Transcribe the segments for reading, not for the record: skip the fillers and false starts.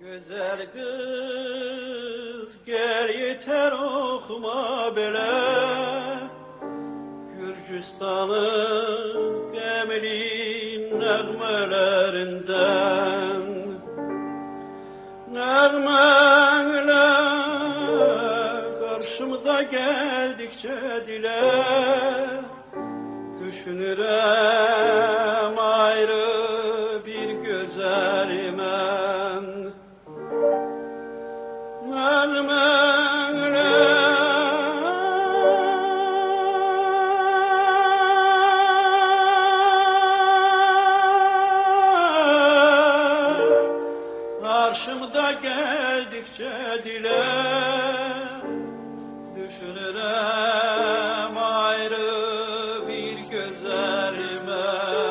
Güzel kız gel yeter okuma bele, Gürcistan'ın gemli nağmelerinden. Nağmeler karşımda geldikçe dile, düşünürem ayrı bir güzelimen. Karşımda geldikçe dile, düşünürem ayrı bir güzelime.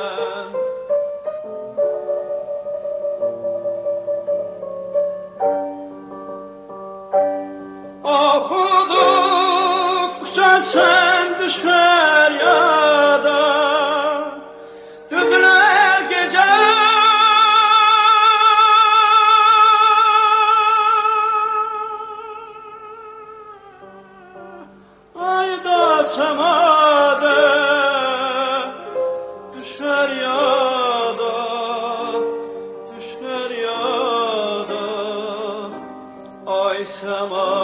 Okudukça sen düşer yada, düzüler gece. Ayda semada düşer yada, düşer yada. Ay semada